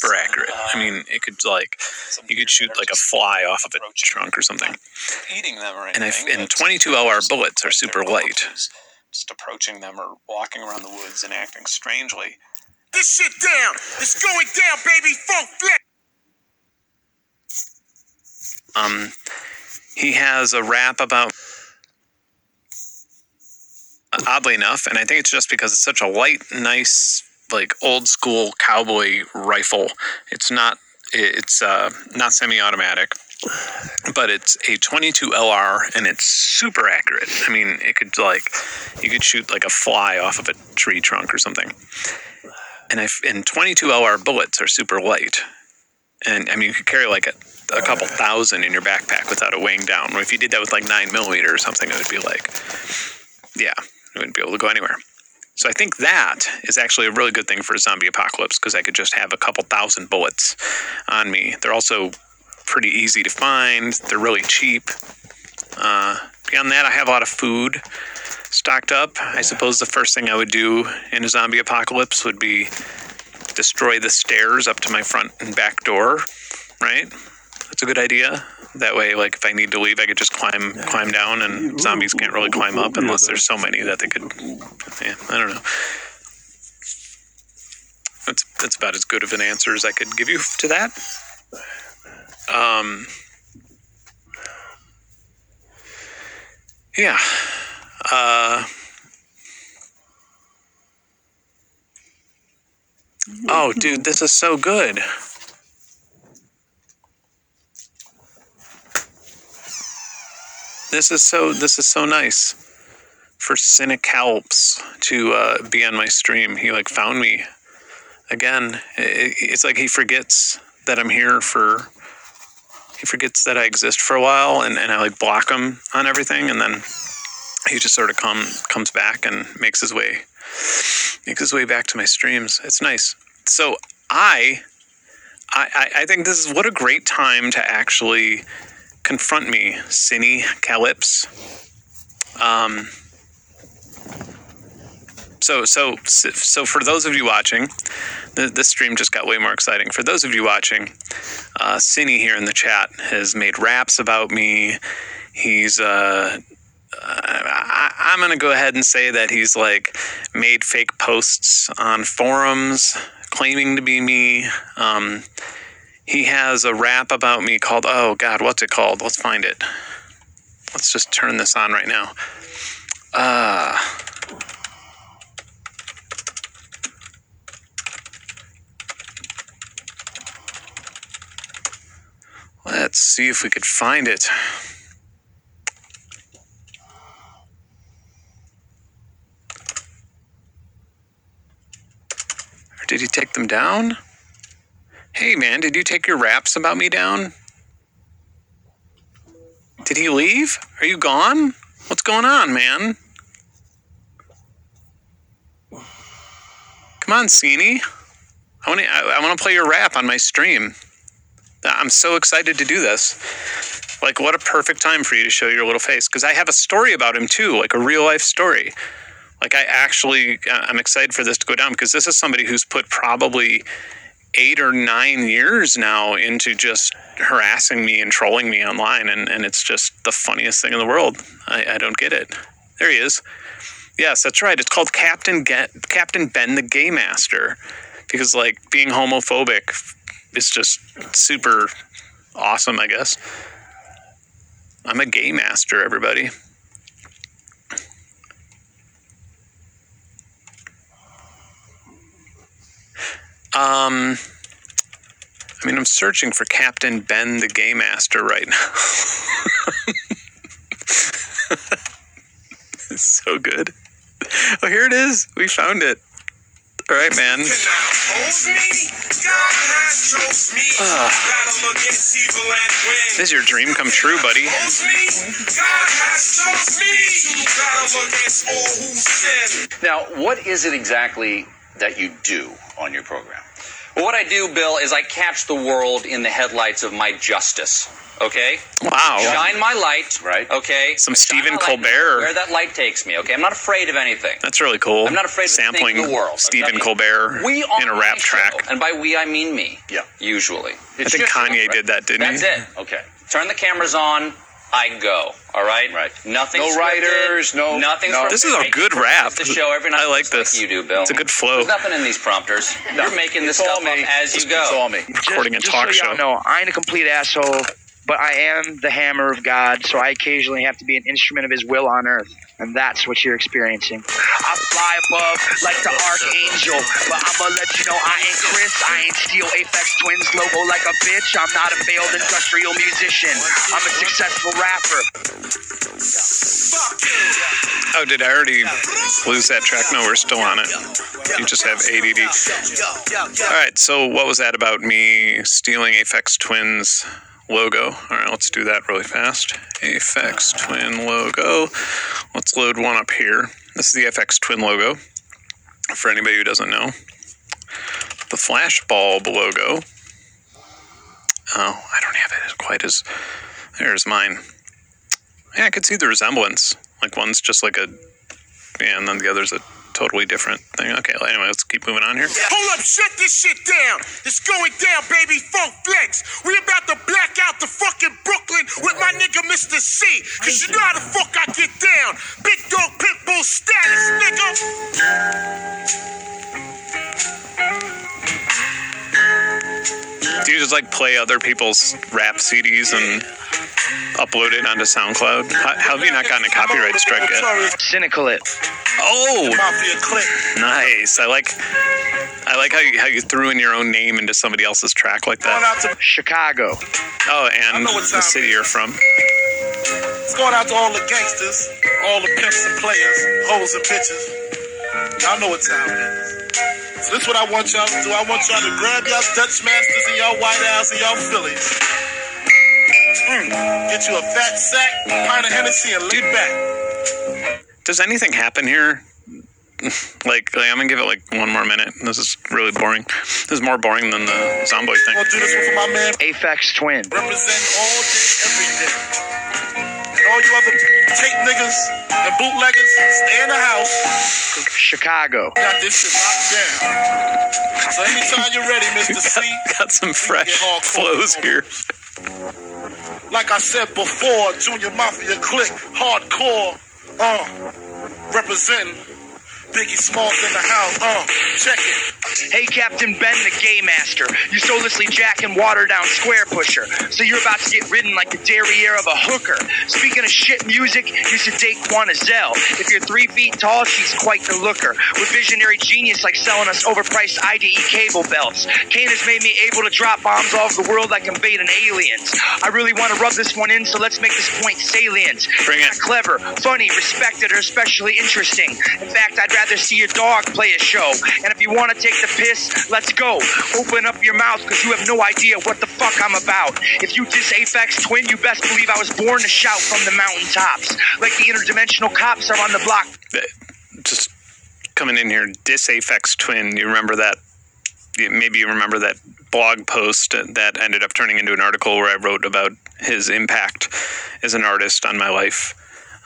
super accurate. I mean, it could like, you could shoot like a fly off of a trunk or something. Eating them or anything. And 22 LR bullets are super light. Just approaching them or walking around the woods and acting strangely. This shit down! It's going down, baby! Funk flex! He has a rap about, oddly enough, and I think it's just because it's such a light, nice, like old school cowboy rifle. It's not semi-automatic, but it's a 22 LR and it's super accurate. I mean, it could like, you could shoot like a fly off of a tree trunk or something. And 22 LR bullets are super light. And I mean, you could carry like a couple thousand in your backpack without it weighing down. Or if you did that with like 9mm or something, it would be like, yeah, it wouldn't be able to go anywhere. So I think that is actually a really good thing for a zombie apocalypse, because I could just have a couple thousand bullets on me. They're also pretty easy to find. They're really cheap. Beyond that, I have a lot of food stocked up. I suppose the first thing I would do in a zombie apocalypse would be destroy the stairs up to my front and back door, right? That's a good idea. That way, like, if I need to leave, I could just climb down, and zombies can't really climb up unless there's so many that they could, yeah, I don't know. That's about as good of an answer as I could give you to that. Yeah. Oh, dude, this is so good. This is so nice for Cynic Helps to be on my stream. He like found me again. It's like he forgets that I'm here he forgets that I exist for a while, and I like block him on everything, and then he just sort of comes back and makes his way back to my streams. It's nice. So I think this is what a great time to actually confront me, Cine Calypse. So for those of you watching, this stream just got way more exciting. For those of you watching, Cine here in the chat has made raps about me. He's I'm gonna go ahead and say that he's like made fake posts on forums claiming to be me. He has a rap about me called, oh God, what's it called? Let's find it. Let's just turn this on right now. Let's see if we could find it. Or did he take them down? Hey man, did you take your raps about me down? Did he leave? Are you gone? What's going on, man? Come on, Cine. I want to play your rap on my stream. I'm so excited to do this. Like, what a perfect time for you to show your little face. Because I have a story about him too, like a real life story. Like I'm excited for this to go down, because this is somebody who's put probably 8 or 9 years now into just harassing me and trolling me online, and it's just the funniest thing in the world. I don't get it. There he is. Yes, that's right. It's called Captain Ben the Gay Master, because like being homophobic is just super awesome, I guess. I'm a gay master, everybody. I mean, I'm searching for Captain Ben the Gay Master right now. It's so good. Oh, here it is. We found it. All right, man. This is your dream come true, buddy. Now, what is it exactly that you do on your program? Well, what I do, Bill, is I catch the world in the headlights of my justice. Okay? Wow. Shine my light. Right. Okay? Some Shine Stephen my light Colbert. where that light takes me. Okay? I'm not afraid of anything. That's really cool. I'm not afraid of sampling the world. Stephen Okay? Colbert We on in a my rap show, track. and by we I mean me. Yeah. Usually. I think Kanye did that, didn't That's he? it. Okay. Turn the cameras on. I go. All right. Right. Nothing. No writers, no- Nothing. no. This is a good rap. The show every night. I like just this. Like you do, Bill. It's a good flow. There's nothing in these prompters. You're making this It's all stuff up me. as you go. It's all me. Recording a talk so show. y'all know, I ain't a complete asshole, but I am the hammer of God, so I occasionally have to be an instrument of his will on earth. And that's what you're experiencing. I fly above like the archangel, but I'ma let you know I ain't Chris. I ain't steal Aphex Twins logo like a bitch. I'm not a failed industrial musician. I'm a successful rapper. Oh, did I already lose that track? No, we're still on it. You just have ADD. All right, so what was that about me stealing Aphex Twins logo? All right, let's do that really fast. Aphex Twin logo. Let's load one up here. This is the Aphex Twin logo, for anybody who doesn't know. The flashbulb logo. Oh, I don't have it quite as... There's mine. Yeah, I could see the resemblance. Like one's just like a... Yeah, and then the other's a totally different thing. Okay, well, anyway, let's keep moving on here. Hold up, shut this shit down. It's going down, baby. Funk Flex. We about to black out the fucking Brooklyn with my nigga Mr. C. Cause you know how the fuck I get down. Big dog pitbull status, nigga. Do you just like play other people's rap CDs and upload it onto SoundCloud? How have you not gotten a copyright strike yet? Cynical it. Oh, Mafia click. nice. I like how you threw in your own name into somebody else's track like Going that. out to, Chicago. Oh, and know what the time city it you're from. it's going out to all the gangsters, all the pimps and players, hoes and bitches. Y'all know what time it is. So this is what I want y'all to do. I want y'all to grab y'all Dutch Masters and y'all White Owls and y'all Phillies. Get you a fat sack, pint of Hennessy, and lay back. Does anything happen here? like I'm gonna give it like one more minute. This is really boring. This is more boring than the Zomboid thing. I'm gonna do this one for my man. Aphex Twin. Represent all day, every day. And all you other tape niggas and bootleggers, stay in the house. Chicago. Got this shit locked down. So anytime you're ready, Mr. C. Got some fresh flows here. Like I said before, Junior Mafia click, hardcore, representing Biggie Smalls in the house, check it. Hey, Captain Ben, the Gay Master. You soullessly jacking water down Square Pusher. So you're about to get ridden like the derriere of a hooker. Speaking of shit music, you should date Quanah Zell. If you're 3 feet tall, she's quite the looker. With visionary genius like selling us overpriced IDE cable belts. Kane has made me able to drop bombs all over the world like invading aliens. I really want to rub this one in, so let's make this point salient. Bring it. Clever, funny, respected, or especially interesting. In fact, I'd rather see your dog play a show. And if you want to take the piss, let's go. Open up your mouth, because you have no idea what the fuck I'm about. If you diss Aphex Twin, you best believe I was born to shout from the mountaintops. Like the interdimensional cops are on the block. Just coming in here, diss Aphex Twin. You remember that? Maybe you remember that blog post that ended up turning into an article where I wrote about his impact as an artist on my life.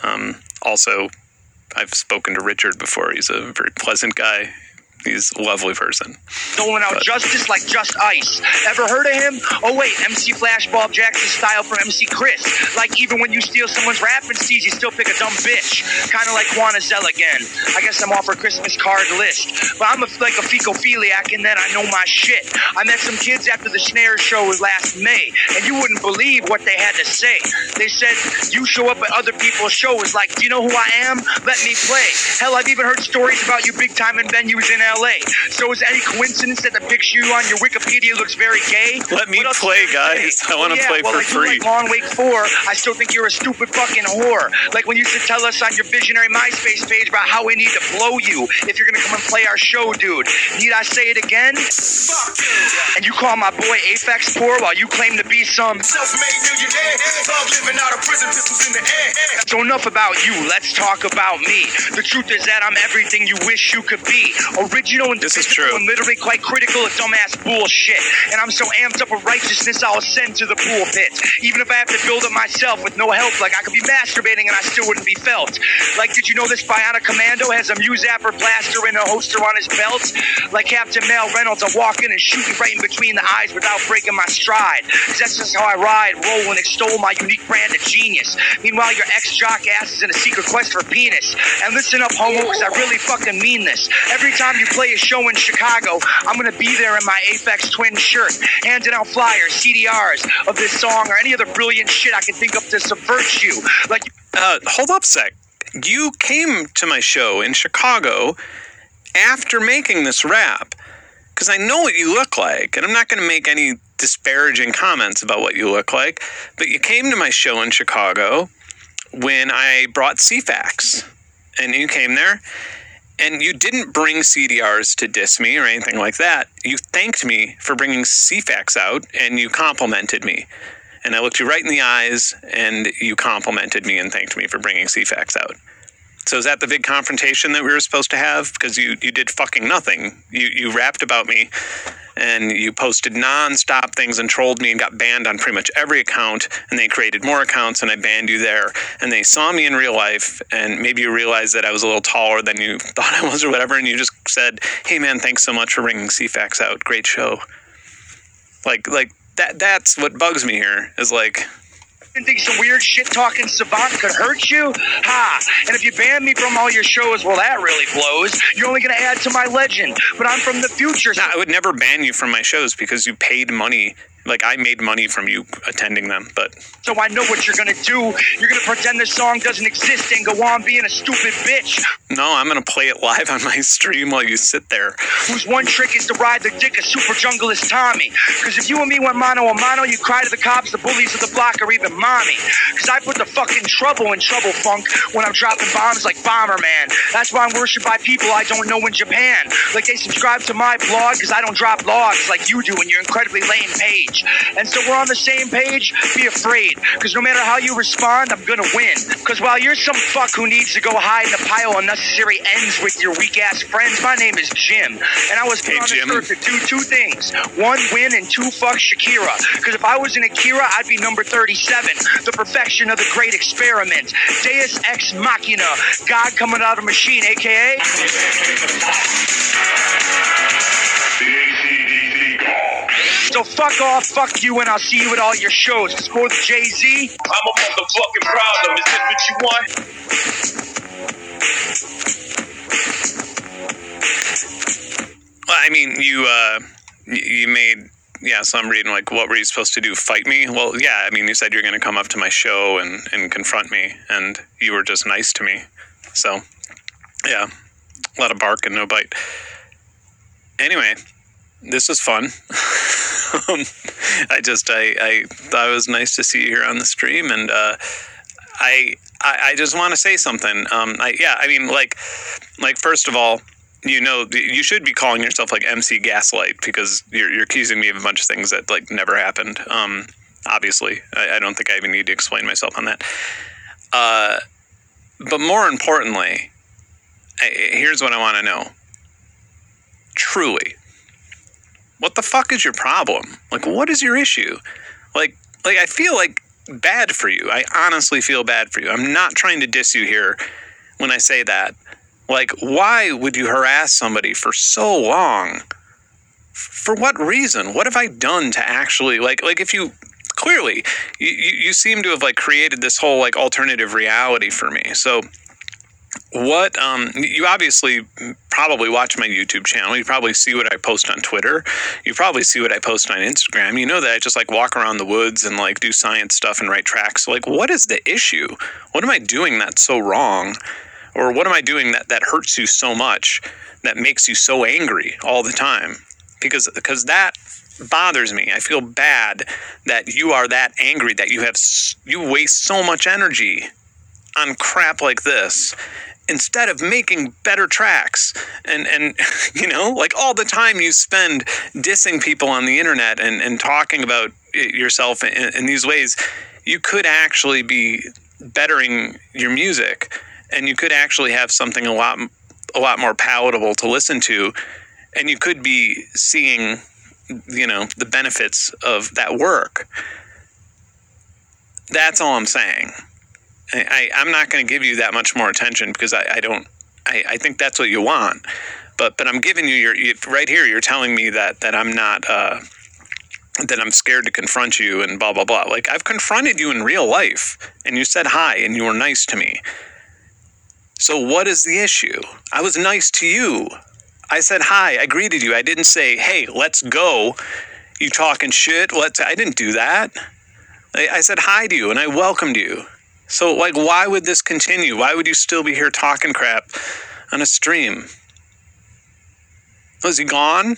Also, I've spoken to Richard before. He's a very pleasant guy. He's a lovely person. Doling out justice like Just Ice. Ever heard of him? Oh wait, MC Flashbulb Jackson style from MC Chris. Like even when you steal someone's rapping seeds, you still pick a dumb bitch. Kinda like Quanah Zell again. I guess I'm off her Christmas card list. But I'm like a fecophiliac and then I know my shit. I met some kids after the Snare show was last May, and you wouldn't believe what they had to say. They said, you show up at other people's shows like, do you know who I am? Let me play. Hell, I've even heard stories about you big time in venues in LA. So is it any coincidence that the picture you on your Wikipedia looks very gay? Let me play, guys. I want to play for free. Like Long Wake 4, I still think you're a stupid fucking whore. Like when you used to tell us on your visionary MySpace page about how we need to blow you if you're gonna come and play our show, dude. Need I say it again? Fuck you. And you call my boy Aphex poor while you claim to be some Self-made millionaire, living out of prison, pistols in the air. So enough about you, let's talk about me. The truth is that I'm everything you wish you could be. original and This is physical true. and literally quite critical of dumbass bullshit. And I'm so amped up with righteousness, I'll ascend to the pool pit. Even if I have to build it myself with no help, like I could be masturbating and I still wouldn't be felt. Like, did you know this Bionic Commando has a Muzapper blaster and a holster on his belt? Like Captain Mal Reynolds, I walk in and shoot you right in between the eyes without breaking my stride. Cause that's just how I ride, roll, and extol my unique brand of genius. Meanwhile, your ex-jock ass is in a secret quest for penis. And listen up, homo, cause I really fucking mean this. Every time you play a show in Chicago, I'm gonna be there in my Aphex Twin shirt, handing out flyers, CDRs of this song or any other brilliant shit I can think of to subvert you. Like, Hold up a sec. You came to my show in Chicago after making this rap, because I know what you look like, and I'm not going to make any disparaging comments about what you look like, but you came to my show in Chicago when I brought CFAX, and you came there, and you didn't bring CDRs to diss me or anything like that. You thanked me for bringing CFAX out, and you complimented me. And I looked you right in the eyes, and you complimented me and thanked me for bringing CFAX out. So is that the big confrontation that we were supposed to have? Because you did fucking nothing. You rapped about me, and you posted non-stop things and trolled me and got banned on pretty much every account, and they created more accounts, and I banned you there. And they saw me in real life, and maybe you realized that I was a little taller than you thought I was or whatever, and you just said, hey man, thanks so much for bringing CFAX out. Great show. Like that's what bugs me here, is like, and think some weird shit-talking savant could hurt you? Ha! And if you ban me from all your shows, well, that really blows. You're only going to add to my legend. But I'm from the future. I would never ban you from my shows because you paid money. Like, I made money from you attending them, but... So I know what you're going to do. You're going to pretend this song doesn't exist and go on being a stupid bitch. No, I'm going to play it live on my stream while you sit there. Whose one trick is to ride the dick of super junglist Tommy. Because if you and me went mano a mano, you'd cry to the cops, the bullies of the block, or even mommy. Because I put the fucking trouble in trouble funk when I'm dropping bombs like Bomberman. That's why I'm worshipped by people I don't know in Japan. Like they subscribe to my blog because I don't drop logs like you do in your incredibly lame page. And so we're on the same page. Be afraid, because no matter how you respond, I'm gonna win. Because while you're some fuck who needs to go hide in a pile of unnecessary ends with your weak ass friends, my name is Jim, and I was put on this earth to do two things: one, win, and two, fuck Shakira. Because if I was an Akira, I'd be number 37, the perfection of the great experiment. Deus ex machina, God coming out of a machine, aka. So fuck off, fuck you, and I'll see you at all your shows. Just go with Jay-Z. I'm a motherfucking problem. Is this what you want? Well, I mean, you made... Yeah, so I'm reading, like, what were you supposed to do, fight me? Well, yeah, I mean, you said you're going to come up to my show and confront me, and you were just nice to me. So, yeah, a lot of bark and no bite. Anyway, this was fun. I thought it was nice to see you here on the stream, and I just want to say something. First of all, you know, you should be calling yourself like MC Gaslight, because you're accusing me of a bunch of things that like never happened. Obviously, I don't think I even need to explain myself on that. But more importantly, here's what I want to know. Truly, what the fuck is your problem? Like, what is your issue? Like I feel like bad for you. I honestly feel bad for you. I'm not trying to diss you here when I say that. Like, why would you harass somebody for so long? For what reason? What have I done to actually, like if you, clearly, you seem to have, like, created this whole, like, alternative reality for me. So, what, you obviously probably watch my YouTube channel. You probably see what I post on Twitter. You probably see what I post on Instagram. You know that I just, like, walk around the woods and, like, do science stuff and write tracks. So, like, what is the issue? What am I doing that's so wrong? Or what am I doing that hurts you so much, that makes you so angry all the time? Because that bothers me. I feel bad that you are that angry, that you waste so much energy on crap like this instead of making better tracks. And you know, like, all the time you spend dissing people on the internet and talking about yourself in these ways, you could actually be bettering your music. And you could actually have something a lot a lot more palatable to listen to, and you could be seeing, the benefits of that work. That's all I'm saying. I'm not going to give you that much more attention because I think that's what you want. But I'm giving you right here. You're telling me that I'm not, that I'm scared to confront you and blah, blah, blah. Like, I've confronted you in real life and you said hi and you were nice to me. So what is the issue? I was nice to you. I said hi. I greeted you. I didn't say, hey, let's go. You talking shit? I didn't do that. I said hi to you and I welcomed you. So, like, why would this continue? Why would you still be here talking crap on a stream? Was he gone?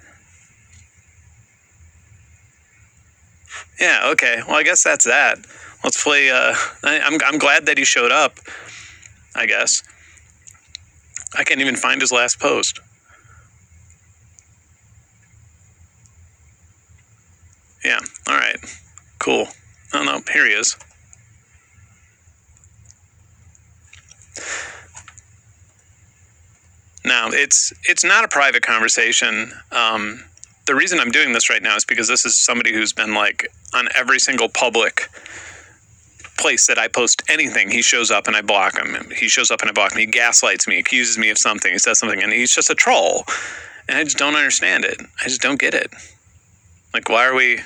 Yeah, okay. Well, I guess that's that. Let's play, I'm glad that he showed up, I guess. I can't even find his last post. Yeah, all right. Cool. Oh, no, here he is. Now, it's not a private conversation. The reason I'm doing this right now is because this is somebody who's been, like, on every single public place that I post anything. He shows up and I block him. He shows up and I block him. He gaslights me, accuses me of something. He says something, and he's just a troll. And I just don't understand it. I just don't get it. Like, why are we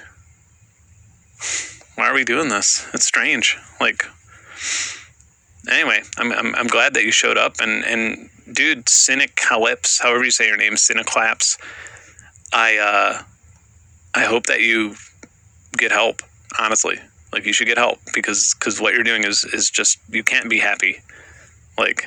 doing this? It's strange. Like, anyway, I'm glad that you showed up, and dude, Cineclaps, however you say your name, Cineclaps, I hope that you get help, honestly. Like, you should get help, because what you're doing is just, you can't be happy. Like,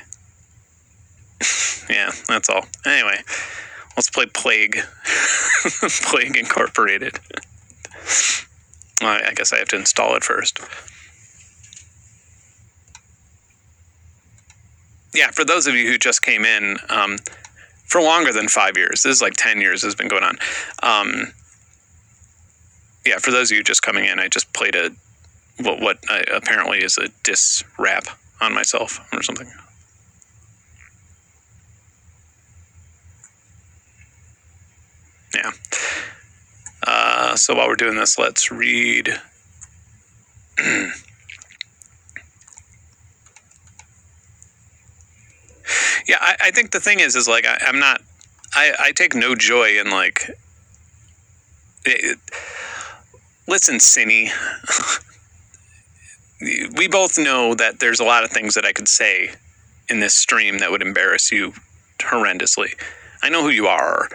yeah, that's all. Anyway, let's play Plague. Plague Incorporated. Well, I guess I have to install it first. Yeah, for those of you who just came in, for longer than 5 years, this is like 10 years has been going on. Yeah, for those of you just coming in, I just played what apparently is a diss rap on myself or something. Yeah. So while we're doing this, let's read. Yeah, I think the thing is like, I take no joy in, like, listen, Cinny, we both know that there's a lot of things that I could say in this stream that would embarrass you horrendously. I know who you are.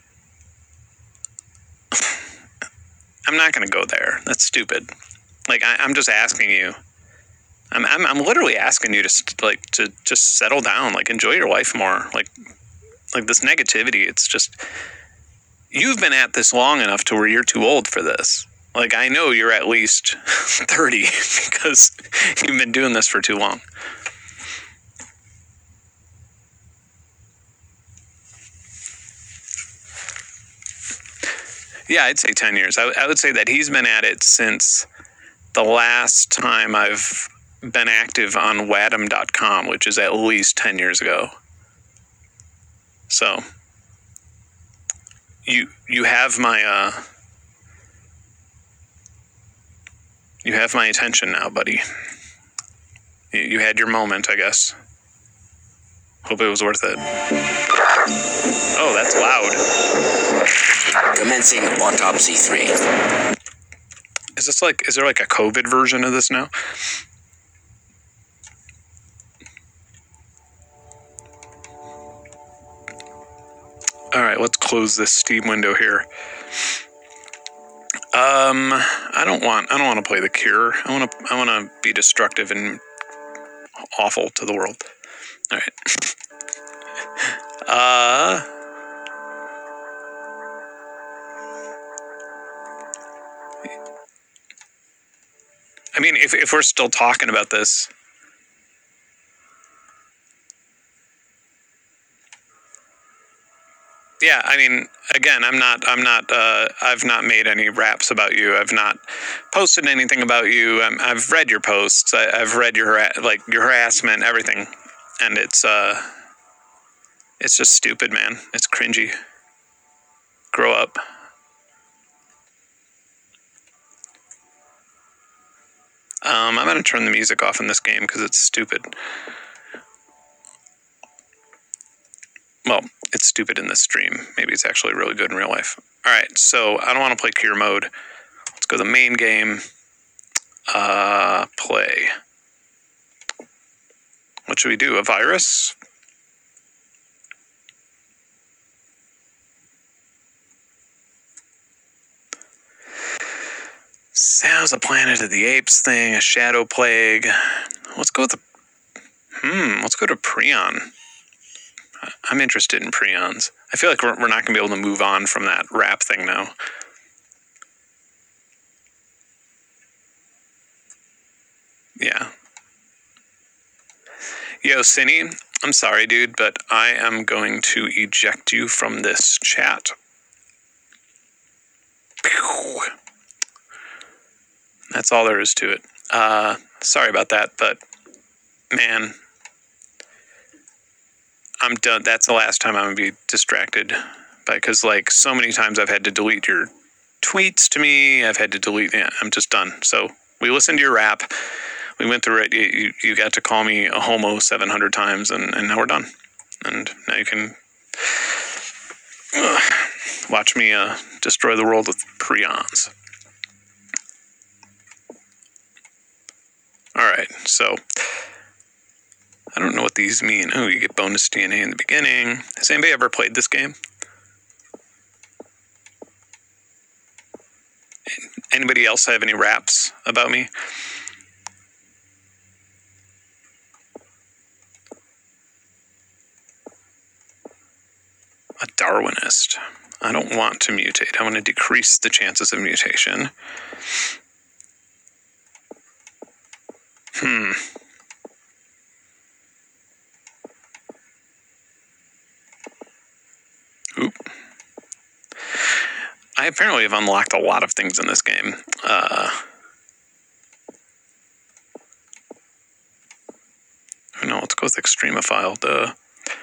I'm not going to go there. That's stupid. Like, I'm just asking you. I'm literally asking you to just settle down, like, enjoy your life more. Like this negativity, it's just, you've been at this long enough to where you're too old for this. Like, I know you're at least 30 because you've been doing this for too long. Yeah, I'd say 10 years. I would say that he's been at it since the last time I've been active on Wadham.com, which is at least 10 years ago. So you have my attention now, buddy. You had your moment, I guess. Hope it was worth it. Oh, that's loud. Commencing autopsy 3. Is there like a COVID version of this now? All right, let's close this Steam window here. I don't want to play The Cure. I want to be destructive and awful to the world. All right. I mean, if we're still talking about this, yeah, I mean, again, I've not made any raps about you. I've not posted anything about you. I've read your posts. I've read your harassment, everything. And it's, It's just stupid, man. It's cringy. Grow up. I'm going to turn the music off in this game because it's stupid. Well, it's stupid in this stream. Maybe it's actually really good in real life. All right, so I don't want to play cure mode. Let's go to the main game. Play. What should we do? A virus? Sounds a Planet of the Apes thing, a Shadow Plague. Let's go with the... let's go to Prion. I'm interested in Prions. I feel like we're not going to be able to move on from that rap thing now. Yeah. Yo, Cine, I'm sorry, dude, but I am going to eject you from this chat. Pew. That's all there is to it. Sorry about that, but man, I'm done. That's the last time I'm going to be distracted because like so many times I've had to delete your tweets to me. I've had to delete, I'm just done. So we listened to your rap. We went through it. You got to call me a homo 700 times and now we're done. And now you can watch me destroy the world with prions. All right, so I don't know what these mean. Oh, you get bonus DNA in the beginning. Has anybody ever played this game? Anybody else have any raps about me? A Darwinist. I don't want to mutate. I want to decrease the chances of mutation. Oop. I apparently have unlocked a lot of things in this game. No, let's go with Extremophile. Duh.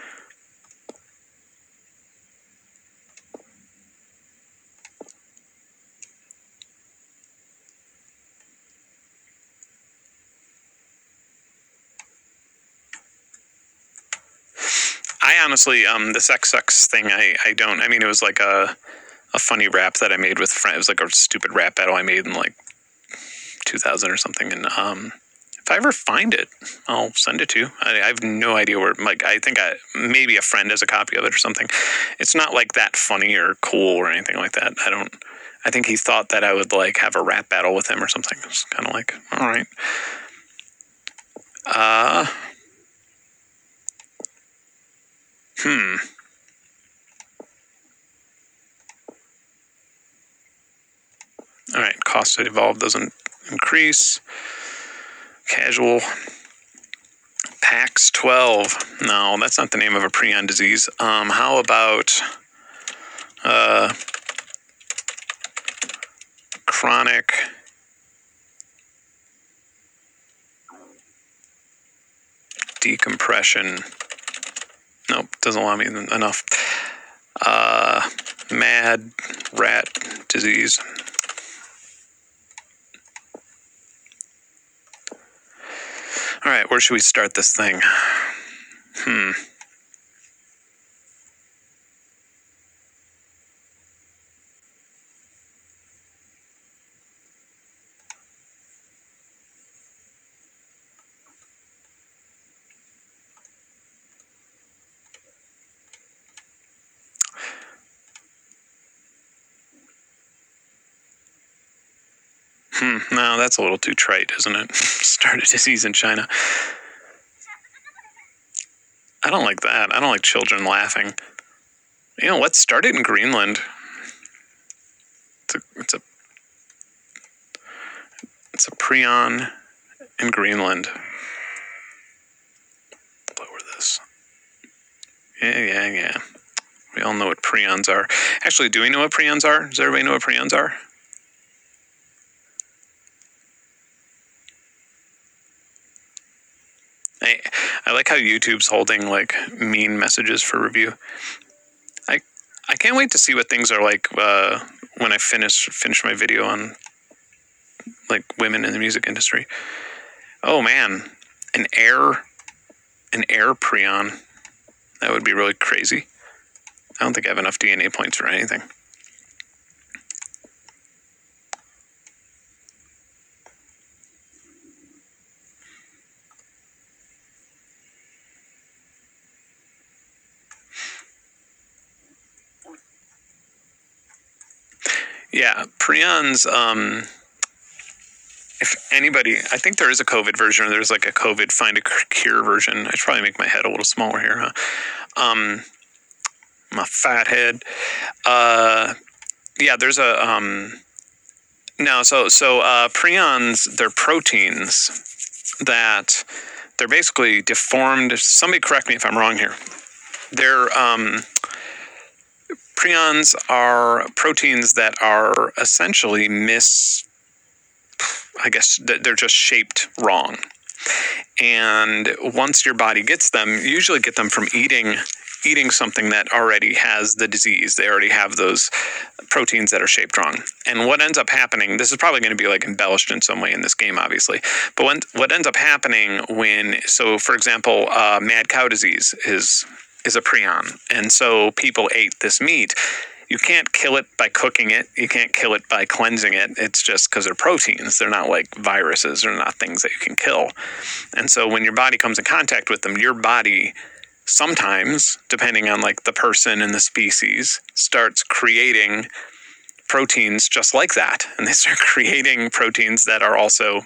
I honestly, the sex sucks thing, I don't. I mean, it was like a funny rap that I made with friends. It was like a stupid rap battle I made in like 2000 or something. And if I ever find it, I'll send it to you. I have no idea where. Like, I think maybe a friend has a copy of it or something. It's not like that funny or cool or anything like that. I think he thought that I would like have a rap battle with him or something. It's kind of like, all right. All right, cost to evolve doesn't increase. Casual. PAX 12. No, that's not the name of a prion disease. How about chronic decompression? Nope, doesn't allow me enough. Mad rat disease. All right, where should we start this thing? No, that's a little too trite, isn't it? Start a disease in China. I don't like that. I don't like children laughing. You know what? Start it in Greenland. It's a prion in Greenland. Lower this. Yeah. We all know what prions are. Actually, do we know what prions are? Does everybody know what prions are? I like how YouTube's holding like mean messages for review. I can't wait to see what things are like when I finish my video on like women in the music industry. Oh man, an air prion. That would be really crazy. I don't think I have enough DNA points for anything. Yeah, prions, if anybody, I think there is a COVID version, or there's like a COVID find a cure version. I should probably make my head a little smaller here, huh? My fat head. Yeah, there's a, no, so prions, they're proteins that they're basically deformed. Somebody correct me if I'm wrong here. They're, prions are proteins that are essentially I guess they're just shaped wrong. And once your body gets them, you usually get them from eating something that already has the disease. They already have those proteins that are shaped wrong. And what ends up happening, this is probably going to be like embellished in some way in this game, obviously. But what ends up happening so for example, mad cow disease is a prion. And so people ate this meat. You can't kill it by cooking it. You can't kill it by cleansing it. It's just because they're proteins. They're not like viruses. They're not things that you can kill. And so when your body comes in contact with them, your body sometimes, depending on like the person and the species, starts creating proteins just like that. And they start creating proteins that are also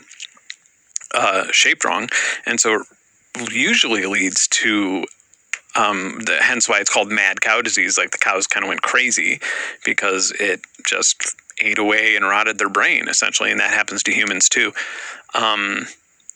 shaped wrong. And so it usually leads to hence why it's called mad cow disease. Like the cows kind of went crazy because it just ate away and rotted their brain essentially. And that happens to humans too. And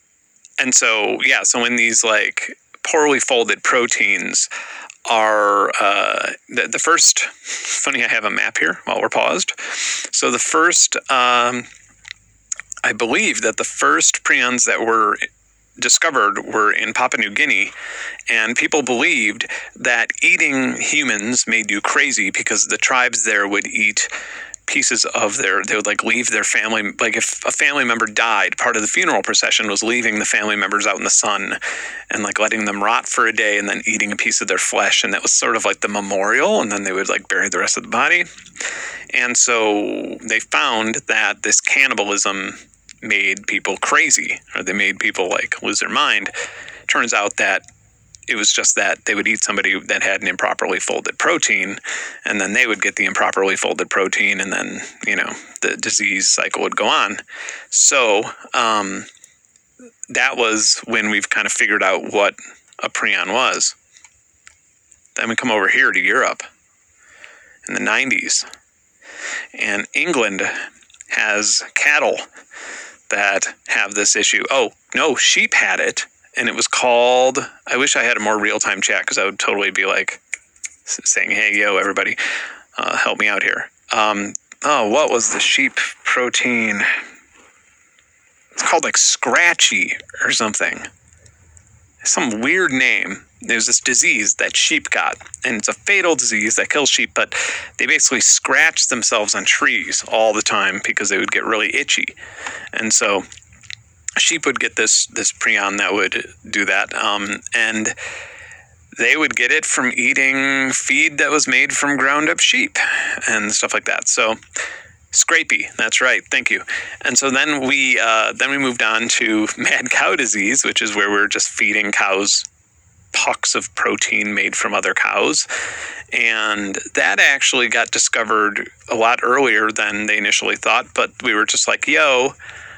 so, yeah, so when these like poorly folded proteins are, the first, funny, I have a map here while we're paused. So the first, I believe that the first prions that were discovered were in Papua New Guinea, and people believed that eating humans made you crazy because the tribes there would eat pieces of they would like leave their family, like if a family member died, part of the funeral procession was leaving the family members out in the sun and like letting them rot for a day and then eating a piece of their flesh, and that was sort of like the memorial, and then they would like bury the rest of the body. And so they found that this cannibalism made people crazy, or they made people like lose their mind. Turns out that it was just that they would eat somebody that had an improperly folded protein, and then they would get the improperly folded protein, and then, you know, the disease cycle would go on. So that was when we've kind of figured out what a prion was. Then we come over here to Europe in the 90s, and England has cattle that have this issue. Oh, no, sheep had it, and it was called, I wish I had a more real-time chat because I would totally be like saying, hey, yo, everybody, help me out here. What was the sheep protein? It's called like Scratchy or something. Some weird name. There's this disease that sheep got, and it's a fatal disease that kills sheep, but they basically scratch themselves on trees all the time because they would get really itchy. And so sheep would get this prion that would do that, and they would get it from eating feed that was made from ground up sheep and stuff like that. So Scrapie, that's right, thank you. And so then we moved on to mad cow disease, which is where we're just feeding cows pucks of protein made from other cows. And that actually got discovered a lot earlier than they initially thought, but we were just like, the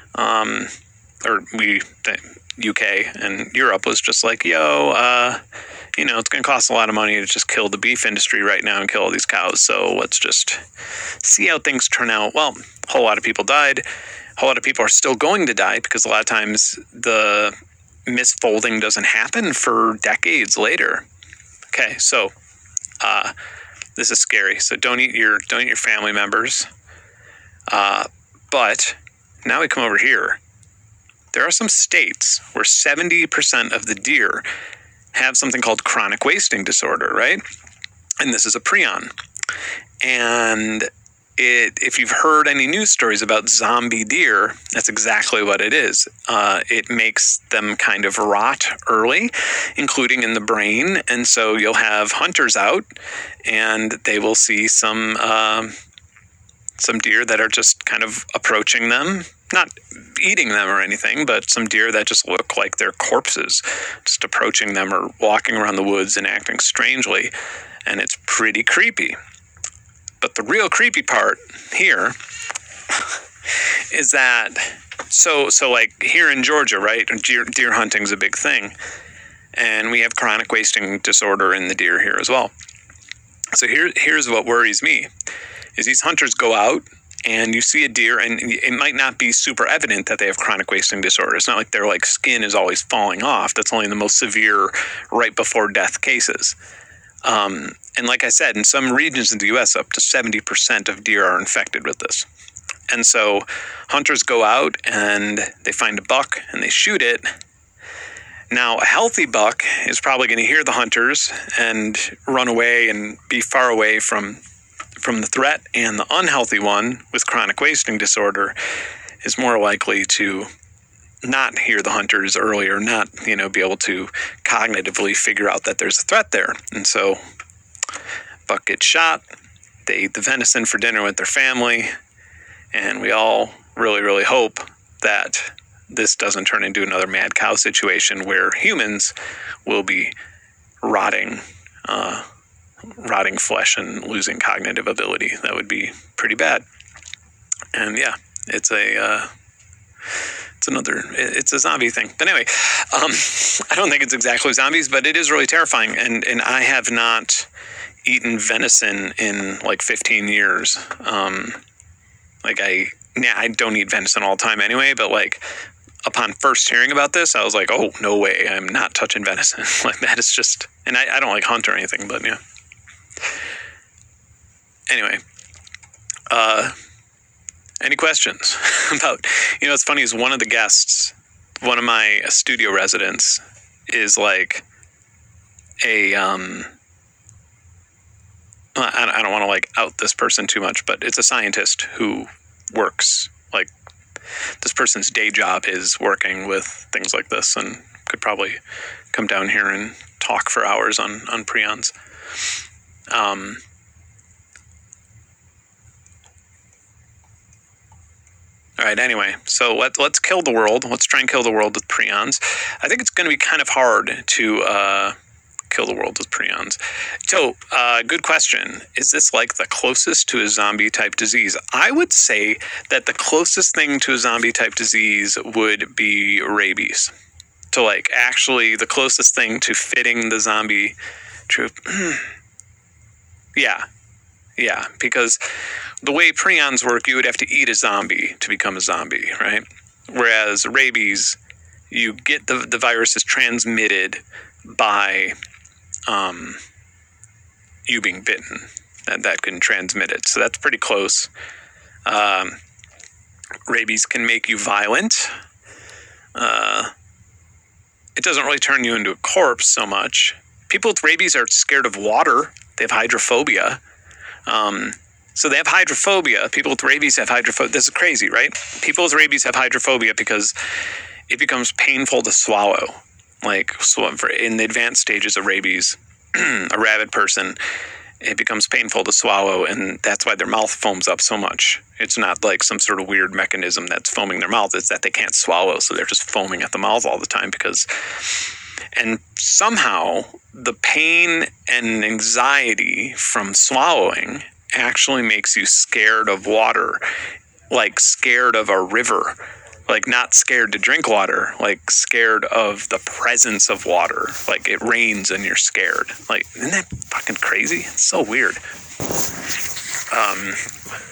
UK and Europe was just like, it's going to cost a lot of money to just kill the beef industry right now and kill all these cows. So let's just see how things turn out. Well, a whole lot of people died. A whole lot of people are still going to die because a lot of times the misfolding doesn't happen for decades later. Okay, so this is scary. So don't eat your family members. But now we come over here. there are some states where 70% of the deer have something called chronic wasting disorder, right? And this is a prion. And if you've heard any news stories about zombie deer, that's exactly what it is. It makes them kind of rot early, including in the brain. And so you'll have hunters out, and they will see some deer that are just kind of approaching them, not eating them or anything, but some deer that just look like they're corpses, just approaching them or walking around the woods and acting strangely. And it's pretty creepy. But the real creepy part here is that, so like here in Georgia, right, deer hunting's a big thing. And we have chronic wasting disorder in the deer here as well. So here's what worries me, is these hunters go out and you see a deer, and it might not be super evident that they have chronic wasting disorder. It's not like their like skin is always falling off. That's only in the most severe right before death cases. And like I said, in some regions in the U.S., up to 70% of deer are infected with this. And so hunters go out and they find a buck and they shoot it. Now, a healthy buck is probably going to hear the hunters and run away and be far away from the threat. And the unhealthy one with chronic wasting disorder is more likely to not hear the hunters early, or not, be able to cognitively figure out that there's a threat there. And so buck gets shot, they eat the venison for dinner with their family, and we all really, really hope that this doesn't turn into another mad cow situation where humans will be rotting flesh and losing cognitive ability. That would be pretty bad. And yeah, it's a zombie thing. But anyway, I don't think it's exactly zombies, but it is really terrifying. And I have not eaten venison in like 15 years. I don't eat venison all the time anyway, but like upon first hearing about this, I was like, oh, no way, I'm not touching venison. Like that is just, and I don't like hunt or anything, but yeah. Anyway, any questions about, it's funny is one of the guests, one of my studio residents is like a, I don't want to like out this person too much, but it's a scientist who works, like this person's day job is working with things like this, and could probably come down here and talk for hours on prions. All right, anyway, so let's kill the world. Let's try and kill the world with prions. I think it's going to be kind of hard to kill the world with prions. So, good question. Is this like the closest to a zombie-type disease? I would say that the closest thing to a zombie-type disease would be rabies. So, like, actually, the closest thing to fitting the zombie trope. Yeah, because the way prions work, you would have to eat a zombie to become a zombie, right? Whereas rabies, you get the virus is transmitted by you being bitten, and that can transmit it. So that's pretty close. Rabies can make you violent. It doesn't really turn you into a corpse so much. People with rabies are scared of water. They have hydrophobia. So they have hydrophobia. People with rabies have hydrophobia. This is crazy, right? People with rabies have hydrophobia because it becomes painful to swallow. Like, so in the advanced stages of rabies, a rabid person, it becomes painful to swallow, and that's why their mouth foams up so much. It's not like some sort of weird mechanism that's foaming their mouth. It's that they can't swallow, so they're just foaming at the mouth all the time and somehow the pain and anxiety from swallowing actually makes you scared of water, like scared of a river, like not scared to drink water, like scared of the presence of water. Like it rains and you're scared. Like, isn't that fucking crazy? It's so weird.